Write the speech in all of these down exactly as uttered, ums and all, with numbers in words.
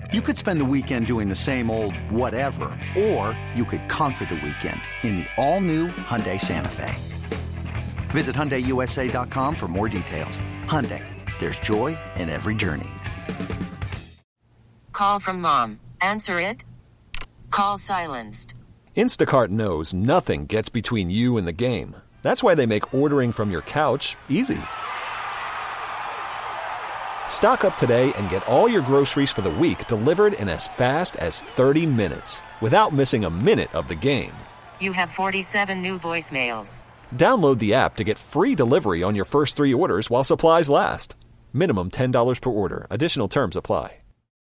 You could spend the weekend doing the same old whatever, or you could conquer the weekend in the all-new Hyundai Santa Fe. Visit Hyundai U S A dot com for more details. Hyundai, there's joy in every journey. Call from mom. Answer it. Call silenced. Instacart knows nothing gets between you and the game. That's why they make ordering from your couch easy. Stock up today and get all your groceries for the week delivered in as fast as thirty minutes without missing a minute of the game. You have forty-seven new voicemails. Download the app to get free delivery on your first three orders while supplies last. Minimum ten dollars per order. Additional terms apply.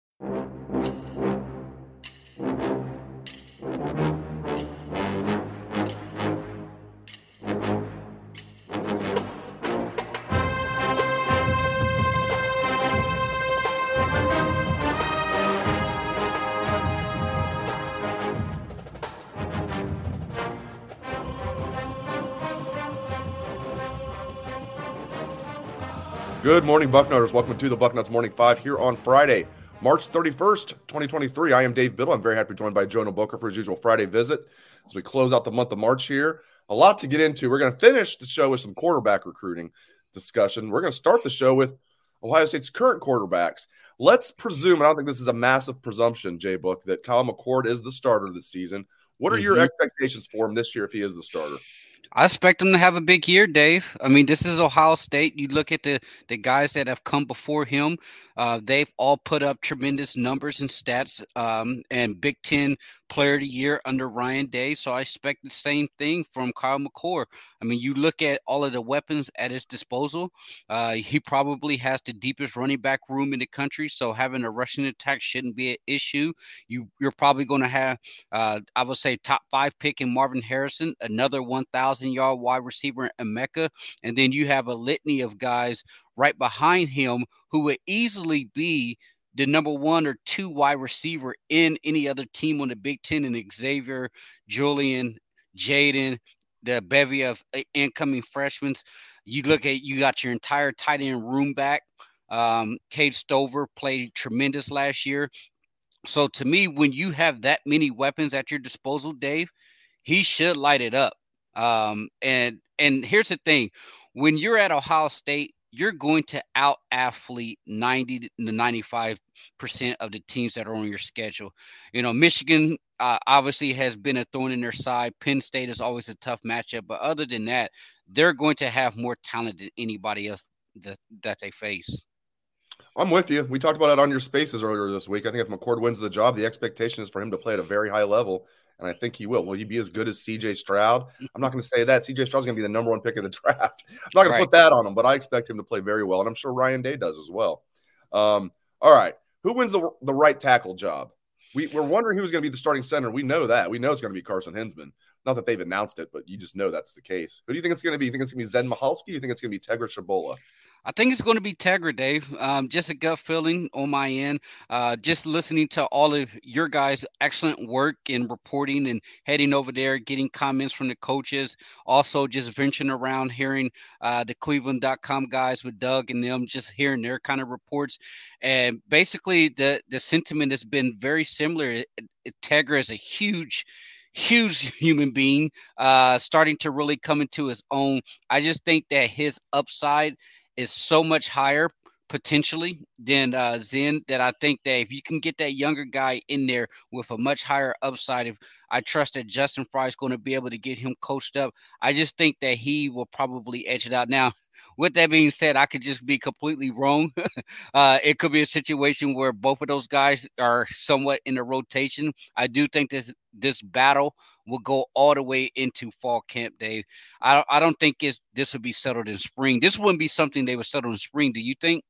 Good morning, Bucknutters. Welcome to the Bucknuts Morning Five here on Friday, March thirty-first, twenty twenty-three. I am Dave Biddle. I'm very happy to be joined by Jonah Booker for his usual Friday visit as we close out the month of March here. A lot to get into. We're going to finish the show with some quarterback recruiting discussion. We're going to start the show with Ohio State's current quarterbacks. Let's presume, and I don't think this is a massive presumption, Jay Book, that Kyle McCord is the starter this season. What are mm-hmm. your expectations for him this year if he is the starter? I expect him to have a big year, Dave. I mean, this is Ohio State. You look at the, the guys that have come before him. Uh, they've all put up tremendous numbers and stats um, and Big Ten Player of the Year under Ryan Day. So I expect the same thing from Kyle McCord. I mean, you look at all of the weapons at his disposal. Uh, he probably has the deepest running back room in the country. So having a rushing attack shouldn't be an issue. You, you're probably going to have, uh, I would say, top five pick in Marvin Harrison, another one thousand yard wide receiver in Emeka. And then you have a litany of guys right behind him who would easily be the number one or two wide receiver in any other team on the Big Ten, and Xavier, Julian, Jaden, the bevy of incoming freshmen. You look at, you got your entire tight end room back. Um, Cade Stover played tremendous last year. So to me, when you have that many weapons at your disposal, Dave, he should light it up. Um, and, and here's the thing, when you're at Ohio State, you're going to out athlete ninety to ninety-five percent of the teams that are on your schedule. You know, Michigan uh, obviously has been a thorn in their side. Penn State is always a tough matchup. But other than that, they're going to have more talent than anybody else that, that they face. I'm with you. We talked about it on your spaces earlier this week. I think if McCord wins the job, the expectation is for him to play at a very high level. And I think he will. Will he be as good as C J Stroud? I'm not going to say that. C J Stroud's going to be the number one pick of the draft. I'm not going right. to put that on him, but I expect him to play very well. And I'm sure Ryan Day does as well. Um, all right. Who wins the, the right tackle job? We, we're wondering who's going to be the starting center. We know that. We know it's going to be Carson Hinsman. Not that they've announced it, but you just know that's the case. Who do you think it's going to be? You think it's going to be Zen Michalski? You think it's going to be Tegra Shabola? I think it's going to be Tegra, Dave. Um, just a gut feeling on my end. Uh, just listening to all of your guys' excellent work in reporting and heading over there, getting comments from the coaches. Also, just venturing around, hearing uh, the Cleveland dot com guys with Doug and them, just hearing their kind of reports. And basically, the the sentiment has been very similar. It, it, Tegra is a huge huge human being, uh, starting to really come into his own. I just think that his upside is so much higher potentially than uh, Zen, that I think that if you can get that younger guy in there with a much higher upside, if I trust that Justin Fry is going to be able to get him coached up, I just think that he will probably edge it out. Now, with that being said, I could just be completely wrong. uh, it could be a situation where both of those guys are somewhat in a rotation. I do think this this battle will go all the way into fall camp, Dave. I don't, I don't think it's, this would be settled in spring. This wouldn't be something they would settle in spring. Do you think?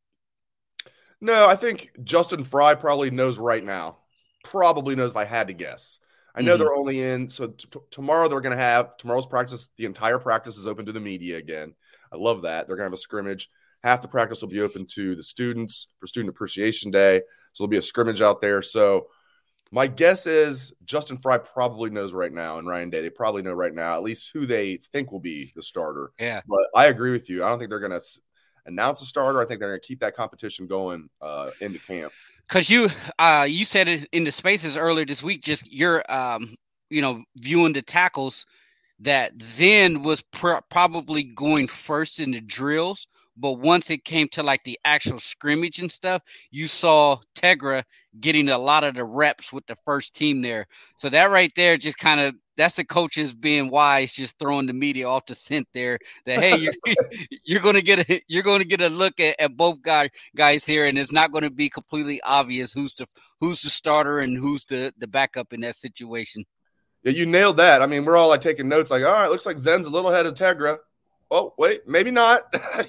No, I think Justin Fry probably knows right now. Probably knows if I had to guess. I know mm-hmm. they're only in. So t- tomorrow they're going to have tomorrow's practice. The entire practice is open to the media again. I love that. They're going to have a scrimmage. Half the practice will be open to the students for Student Appreciation Day. So there'll be a scrimmage out there. So my guess is Justin Fry probably knows right now, and Ryan Day, they probably know right now at least who they think will be the starter. Yeah. But I agree with you. I don't think they're going to announce a starter. I think they're going to keep that competition going uh, into camp. Because you uh, you said it in the spaces earlier this week, just you're, um, you know, viewing the tackles that Zen was pr- probably going first in the drills, but once it came to like the actual scrimmage and stuff, you saw Tegra getting a lot of the reps with the first team there. So that right there just kind of that's the coaches being wise, just throwing the media off the scent there. That hey, you're you're gonna get a you're gonna get a look at, at both guys guys here, and it's not going to be completely obvious who's the who's the starter and who's the the backup in that situation. Yeah, you nailed that. I mean, we're all like taking notes, like, all right, looks like Zen's a little ahead of Tegra. Oh, wait, maybe not.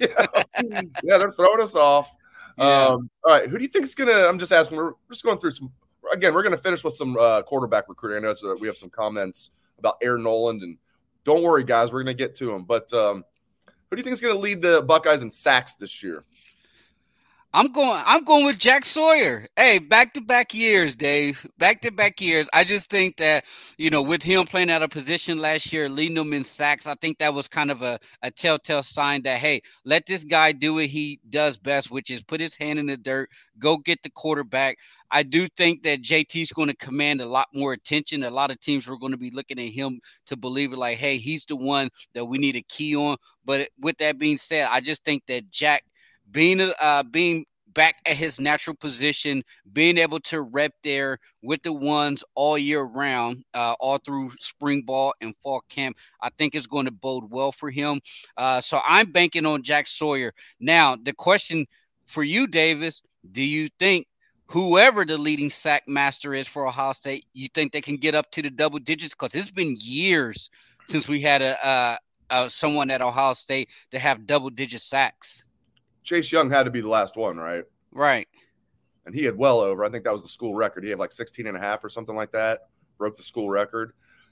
Yeah, they're throwing us off. Yeah. Um, all right, who do you think is gonna? I'm just asking. We're just going through some. Again, we're gonna finish with some uh, quarterback recruiting. I know so that we have some comments about Aaron Noland, and don't worry, guys, we're gonna get to them. But um, who do you think is gonna lead the Buckeyes in sacks this year? I'm going. I'm going with Jack Sawyer. Hey, back-to-back years, Dave. Back-to-back years. I just think that you know, with him playing out of position last year, leading them in sacks, I think that was kind of a, a telltale sign that hey, let this guy do what he does best, which is put his hand in the dirt, go get the quarterback. I do think that J T's going to command a lot more attention. A lot of teams are going to be looking at him to believe it, like, hey, he's the one that we need a key on. But with that being said, I just think that Jack. Being uh being back at his natural position, being able to rep there with the ones all year round, uh, all through spring ball and fall camp, I think is going to bode well for him. Uh, so I'm banking on Jack Sawyer. Now, the question for you, Davis, do you think whoever the leading sack master is for Ohio State, you think they can get up to the double digits? Because it's been years since we had a, a, a someone at Ohio State to have double digit sacks. Chase Young had to be the last one, right? Right. And he had well over. I think that was the school record. He had like sixteen and a half or something like that. Broke the school record.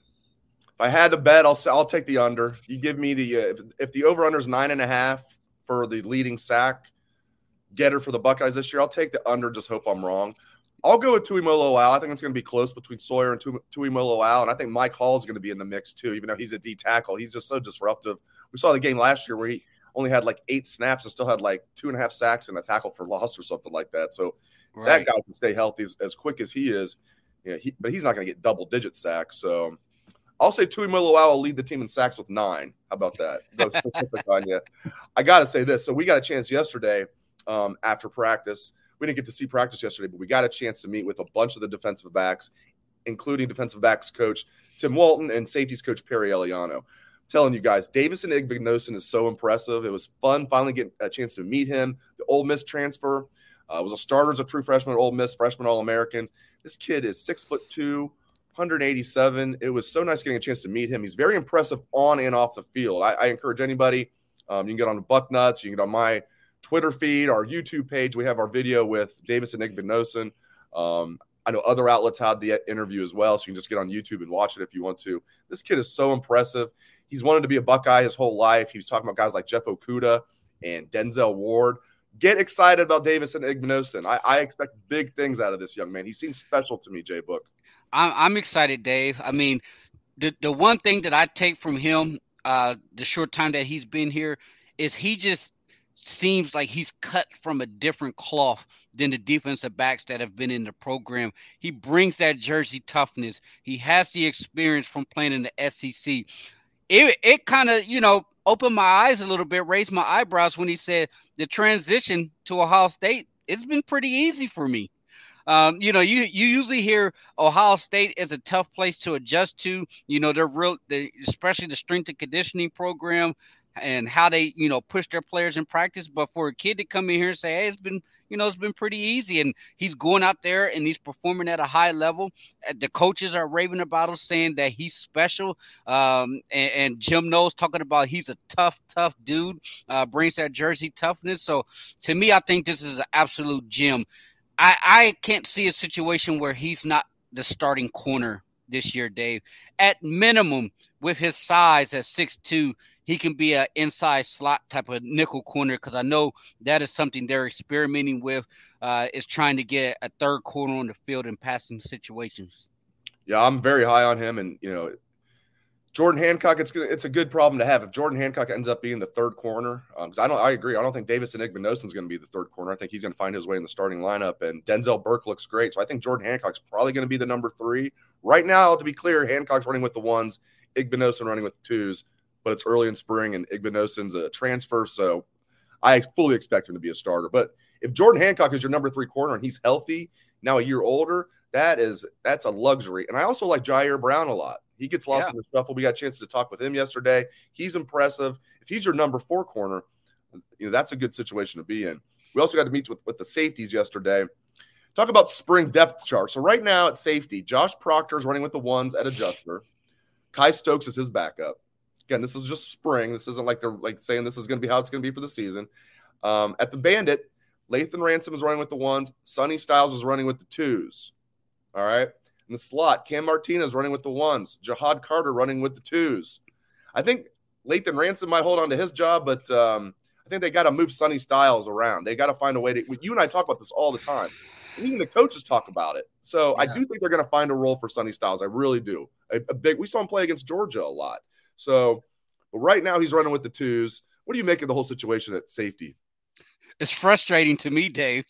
If I had to bet, I'll I'll take the under. You give me the uh, if, if the over under is nine and a half for the leading sack getter for the Buckeyes this year, I'll take the under. Just hope I'm wrong. I'll go with Tuimoloau. I think it's going to be close between Sawyer and Tuimoloau, and I think Mike Hall is going to be in the mix too. Even though he's a D tackle, he's just so disruptive. We saw the game last year where he only had like eight snaps and still had like two and a half sacks and a tackle for loss or something like that. So right. That guy can stay healthy as, as quick as he is, you know, he, but he's not going to get double digit sacks. So I'll say Tuimoloau will lead the team in sacks with nine. How about that? Go specific on you. I got to say this. So we got a chance yesterday um, after practice. We didn't get to see practice yesterday, but we got a chance to meet with a bunch of the defensive backs, including defensive backs coach Tim Walton and safeties coach Perry Eliano. Telling you guys, Davison Igbinosun is so impressive. It was fun finally getting a chance to meet him. The Ole Miss transfer uh, was a starter as a true freshman at Ole Miss, freshman All-American. This kid is six foot two, one eighty-seven. It was so nice getting a chance to meet him. He's very impressive on and off the field. I, I encourage anybody. Um, you can get on the Bucknuts. You can get on my Twitter feed, our YouTube page. We have our video with Davison Igbinosun. Um, I know other outlets had the interview as well, so you can just get on YouTube and watch it if you want to. This kid is so impressive. He's wanted to be a Buckeye his whole life. He was talking about guys like Jeff Okudah and Denzel Ward. Get excited about Davison Igbinosun. I, I expect big things out of this young man. He seems special to me, Jay Book. I'm, I'm excited, Dave. I mean, the, the one thing that I take from him uh, the short time that he's been here is he just seems like he's cut from a different cloth than the defensive backs that have been in the program. He brings that Jersey toughness. He has the experience from playing in the S E C. It, it kind of, you know, opened my eyes a little bit, raised my eyebrows when he said the transition to Ohio State, it's been pretty easy for me. Um, you know, you, you usually hear Ohio State is a tough place to adjust to. You know, they're real, they, especially the strength and conditioning program and how they, you know, push their players in practice. But for a kid to come in here and say, hey, it's been, you know, it's been pretty easy. And he's going out there and he's performing at a high level. The coaches are raving about him, saying that he's special. Um, and, and Jim Knowles talking about he's a tough, tough dude, uh, brings that Jersey toughness. So to me, I think this is an absolute gem. I, I can't see a situation where he's not the starting corner this year, Dave. At minimum, with his size at six two, he can be an inside slot type of nickel corner, because I know that is something they're experimenting with, uh, is trying to get a third corner on the field in passing situations. Yeah, I'm very high on him. And, you know, Jordan Hancock, it's gonna, it's a good problem to have. If Jordan Hancock ends up being the third corner, because um, I don't, I agree. I don't think Davison Igbinosun is going to be the third corner. I think he's going to find his way in the starting lineup. And Denzel Burke looks great, so I think Jordan Hancock's probably going to be the number three right now. To be clear, Hancock's running with the ones, Igbinosun running with the twos, but it's early in spring, and Igbinosun's a transfer, so I fully expect him to be a starter. But if Jordan Hancock is your number three corner and he's healthy, now a year older, that is that's a luxury. And I also like Jair Brown a lot. He gets lost yeah. in the shuffle. We got a chance to talk with him yesterday. He's impressive. If he's your number four corner, you know, that's a good situation to be in. We also got to meet with, with the safeties yesterday. Talk about spring depth chart. So right now at safety, Josh Proctor is running with the ones at adjuster. Kai Stokes is his backup. Again, this is just spring. This isn't like they're like saying this is going to be how it's going to be for the season. Um, at the Bandit, Lathan Ransom is running with the ones. Sonny Styles is running with the twos. All right. In the slot, Cam Martinez running with the ones. Jihad Carter running with the twos. I think Lathan Ransom might hold on to his job, but um, I think they got to move Sonny Styles around. They got to find a way to – you and I talk about this all the time. Even the coaches talk about it. So yeah. I do think they're going to find a role for Sonny Styles. I really do. A, a big. We saw him play against Georgia a lot. So but right now he's running with the twos. What do you make of the whole situation at safety? It's frustrating to me, Dave.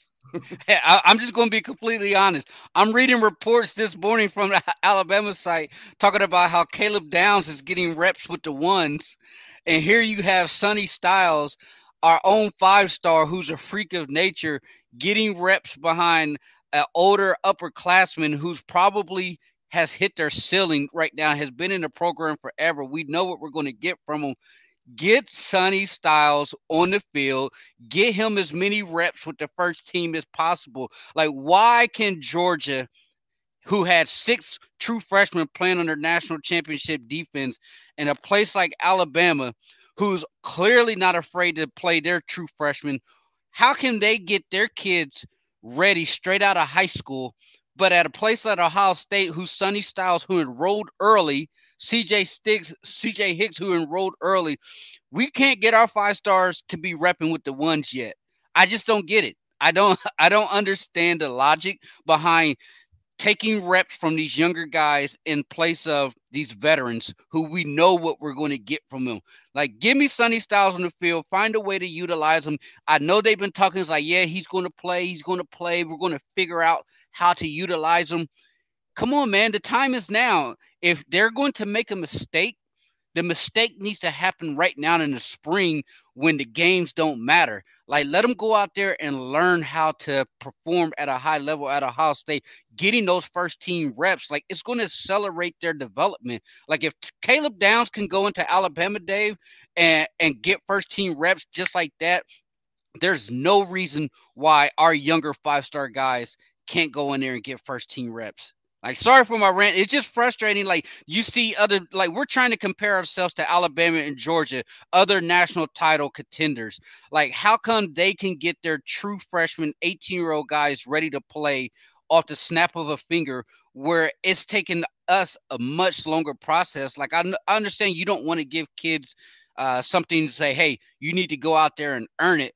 I, I'm just going to be completely honest. I'm reading reports this morning from the Alabama site talking about how Caleb Downs is getting reps with the ones. And here you have Sonny Styles, our own five-star, who's a freak of nature, getting reps behind an older upperclassman who's probably has hit their ceiling right now, has been in the program forever. We know what we're going to get from him. Get Sonny Styles on the field. Get him as many reps with the first team as possible. Like, why can Georgia, who had six true freshmen playing on their national championship defense, and a place like Alabama, who's clearly not afraid to play their true freshmen, how can they get their kids ready straight out of high school, but at a place like Ohio State, who's Sonny Styles, who enrolled early, C J Sticks, C J Hicks, who enrolled early, we can't get our five stars to be repping with the ones yet. I just don't get it. I don't I don't understand the logic behind taking reps from these younger guys in place of these veterans who we know what we're going to get from them. Like, give me Sonny Styles on the field, find a way to utilize him. I know they've been talking, it's like, yeah, he's going to play, he's going to play. We're going to figure out how to utilize him. Come on, man, the time is now. If they're going to make a mistake, the mistake needs to happen right now in the spring when the games don't matter. Like, let them go out there and learn how to perform at a high level at Ohio State. Getting those first team reps, like, it's going to accelerate their development. Like, if Caleb Downs can go into Alabama, Dave, and, and get first team reps just like that, there's no reason why our younger five-star guys can't go in there and get first team reps. Like, sorry for my rant. It's just frustrating. Like, you see other, like, we're trying to compare ourselves to Alabama and Georgia, other national title contenders. Like, how come they can get their true freshman eighteen-year-old guys ready to play off the snap of a finger, where it's taken us a much longer process? Like, I, I understand you don't want to give kids uh, something to say, hey, you need to go out there and earn it.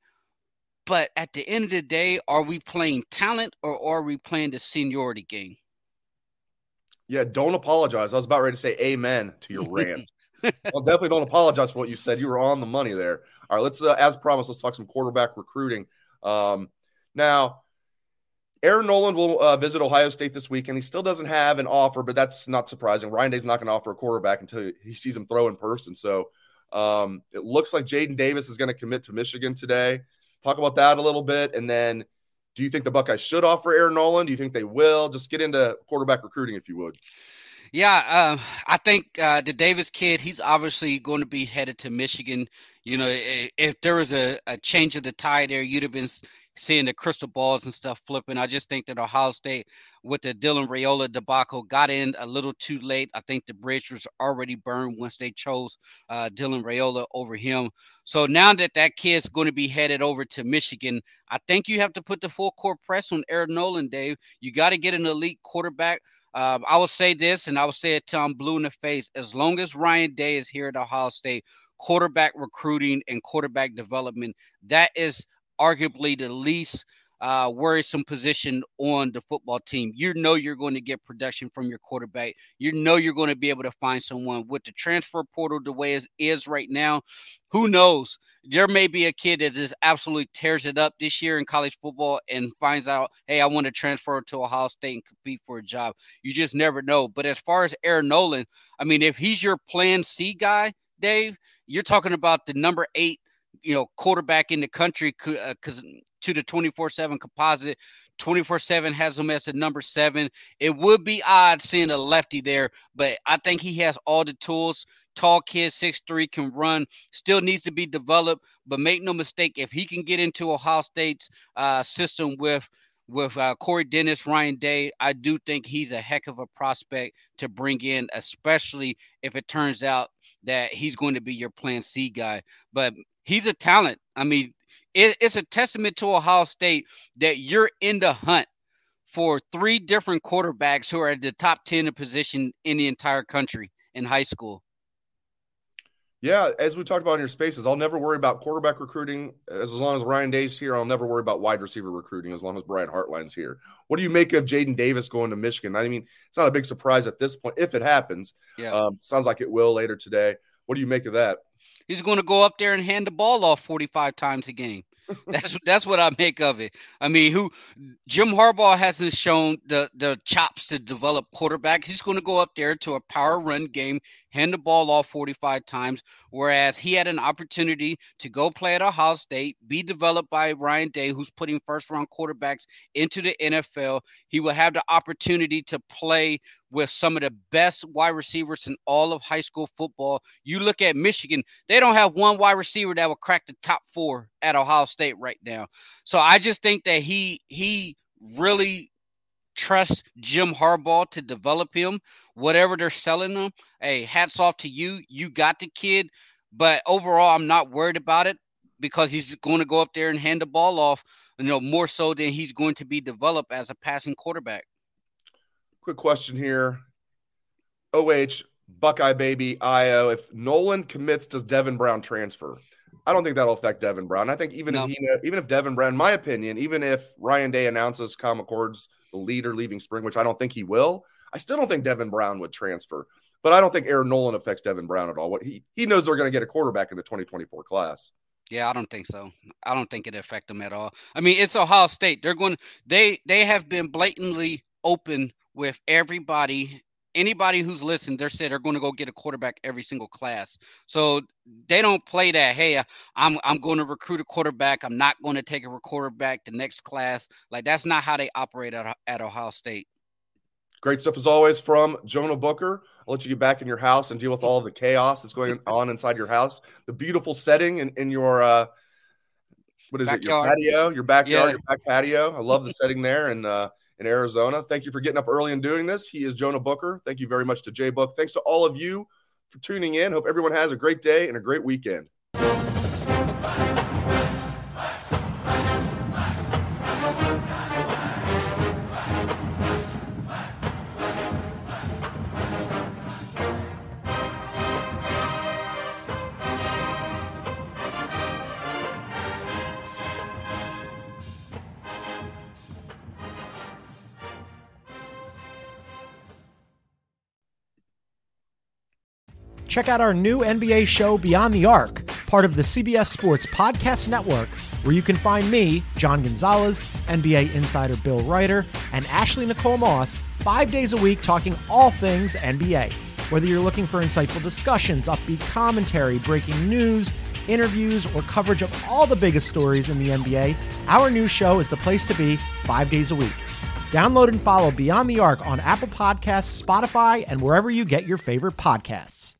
But at the end of the day, are we playing talent or are we playing the seniority game? Yeah, don't apologize. I was about ready to say amen to your rant. Well, definitely don't apologize for what you said. You were on the money there. All right, let's, uh, as promised, let's talk some quarterback recruiting. Um, now, Aaron Noland will uh, visit Ohio State this week, and he still doesn't have an offer, but that's not surprising. Ryan Day's not going to offer a quarterback until he sees him throw in person. So um, it looks like Jaden Davis is going to commit to Michigan today. Talk about that a little bit, and then do you think the Buckeyes should offer Aaron Noland? Do you think they will? Just get into quarterback recruiting if you would. Yeah, uh, I think uh, the Davis kid, he's obviously going to be headed to Michigan. You know, if there was a, a change of the tide there, you'd have been seeing the crystal balls and stuff flipping. I just think that Ohio State, with the Dylan Raiola debacle, got in a little too late. I think the bridge was already burned once they chose uh, Dylan Raiola over him. So now that that kid's going to be headed over to Michigan, I think you have to put the full court press on Aaron Noland, Dave. You got to get an elite quarterback. Uh, I will say this, and I will say it till I'm blue in the face. As long as Ryan Day is here at Ohio State, quarterback recruiting and quarterback development, that is arguably the least uh, worrisome position on the football team. You know you're going to get production from your quarterback. You know you're going to be able to find someone. With the transfer portal the way it is right now, who knows? There may be a kid that just absolutely tears it up this year in college football and finds out, hey, I want to transfer to Ohio State and compete for a job. You just never know. But as far as Aaron Nolan, I mean, if he's your plan C guy, Dave, you're talking about the number eight, you know, quarterback in the country, because uh, to the twenty-four seven composite, twenty-four seven has him as a number seven. It would be odd seeing a lefty there, but I think he has all the tools. Tall kid, six three, can run, still needs to be developed, but make no mistake, if he can get into Ohio State's uh, system with with uh, Corey Dennis, Ryan Day, I do think he's a heck of a prospect to bring in, especially if it turns out that he's going to be your plan C guy. But he's a talent. I mean, it, it's a testament to Ohio State that you're in the hunt for three different quarterbacks who are at the top ten position in the entire country in high school. Yeah, as we talked about in your spaces, I'll never worry about quarterback recruiting as long as Ryan Day's here. I'll never worry about wide receiver recruiting as long as Brian Hartline's here. What do you make of Jaden Davis going to Michigan? I mean, it's not a big surprise at this point if it happens. Yeah. Um, sounds like it will later today. What do you make of that? He's going to go up there and hand the ball off forty-five times a game. That's that's what I make of it. I mean, who Jim Harbaugh hasn't shown the the chops to develop quarterbacks. He's going to go up there to a power run game, hand the ball off forty-five times, whereas he had an opportunity to go play at Ohio State, be developed by Ryan Day, who's putting first-round quarterbacks into the N F L. He will have the opportunity to play with some of the best wide receivers in all of high school football. You look at Michigan, they don't have one wide receiver that will crack the top four at Ohio State right now. So I just think that he he really trusts Jim Harbaugh to develop him, whatever they're selling him. Hey, hats off to you. You got the kid. But overall, I'm not worried about it because he's going to go up there and hand the ball off, you know, more so than he's going to be developed as a passing quarterback. Quick question here. O H, Buckeye Baby, I O. If Nolan commits, does Devin Brown transfer? I don't think that'll affect Devin Brown. I think even no. if he, even if Devin Brown, in my opinion, even if Ryan Day announces Kyle McCord's the leader leaving spring, which I don't think he will, I still don't think Devin Brown would transfer. But I don't think Aaron Nolan affects Devin Brown at all. What he he knows they're going to get a quarterback in the twenty twenty-four class. Yeah, I don't think so. I don't think it affect them at all. I mean, it's Ohio State. They're going. They they have been blatantly open with everybody. Anybody who's listened, they said they're going to go get a quarterback every single class. So they don't play that, hey, I'm I'm going to recruit a quarterback. I'm not going to take a quarterback the next class. Like, that's not how they operate at, at Ohio State. Great stuff as always from Jonah Booker. I'll let you get back in your house and deal with all the chaos that's going on inside your house. The beautiful setting in, in your, uh, what is backyard. it, your patio, your backyard, yeah. your back patio. I love the setting there. And, uh, in Arizona. Thank you for getting up early and doing this. He is Jonah Booker. Thank you very much to Jay Book. Thanks to all of you for tuning in. Hope everyone has a great day and a great weekend. Check out our new N B A show, Beyond the Arc, part of the C B S Sports Podcast Network, where you can find me, John Gonzalez, N B A insider Bill Ryder, and Ashley Nicole Moss, five days a week talking all things N B A. Whether you're looking for insightful discussions, upbeat commentary, breaking news, interviews, or coverage of all the biggest stories in the N B A, our new show is the place to be five days a week. Download and follow Beyond the Arc on Apple Podcasts, Spotify, and wherever you get your favorite podcasts.